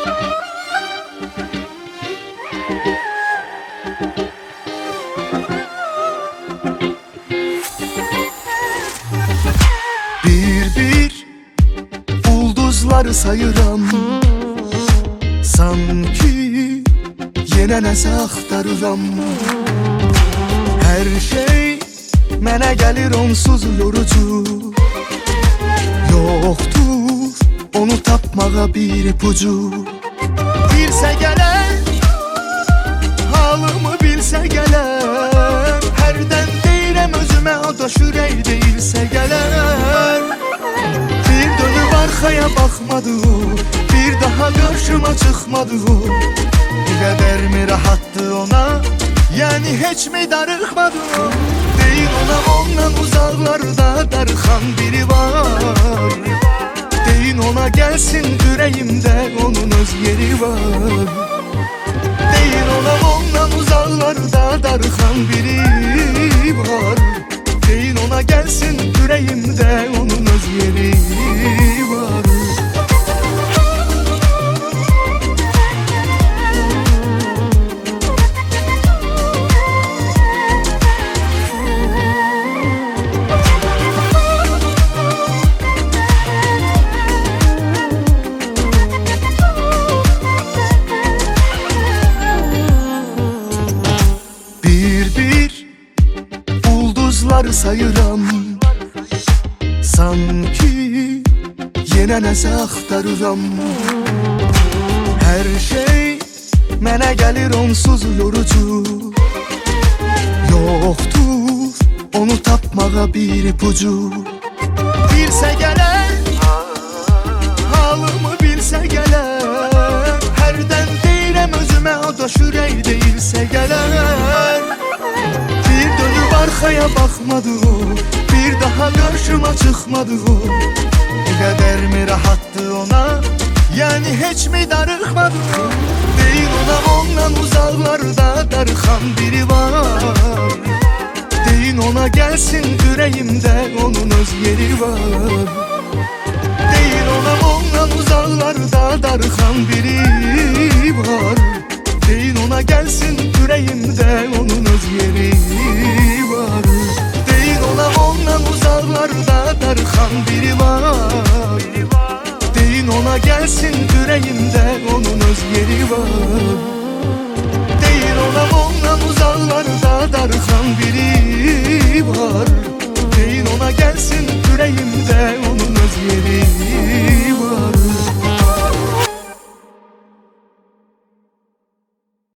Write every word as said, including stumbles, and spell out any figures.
Bir bir ulduzları sayıram, sanki yenə nəsə axtarıram. Hər şey mənə gəlir onsuz yorucu, yoxdur onu tapmağa bir ipucu. Bilsə gələr, halımı bilsə gələr, hərdən deyirəm özümə o da şürək deyilsə gələr. Bir dönüb arxaya baxmadı o, bir daha qarşıma çıxmadı o. Bu qədər mi rahattı ona, yəni heç mi darıxmadı o? Deyir ona ondan uzaqlarda darıxan biri var. Deyin ona gəlsin ürəyimdə onun öz yeri var. Deyir ona ondan uzaqlarda darıxan biri var. Deyin ona gəlsin ürəyimdə onun öz yeri var. Sayıram, sanki yenə nəsə axtarıram. Hər şey mənə gəlir onsuz yorucu, yoxdur onu tapmağa bir ipucu. Bilsə gələr, halımı bilsə gələr, hərdən deyirəm özümə o da şürək deyilsə gələr. Bir dönüb arxaya baxmadı o, bir daha qarşıma çıxmadı o. Bu qədər mi rahattı ona, yəni heç mi darıxmadı o? Deyir ona ondan uzaqlarda darıxan biri var. Deyin ona gəlsin ürəyimdə onun öz yeri var. Deyir ona ondan uzaqlarda darıxan biri var. Deyin ona gəlsin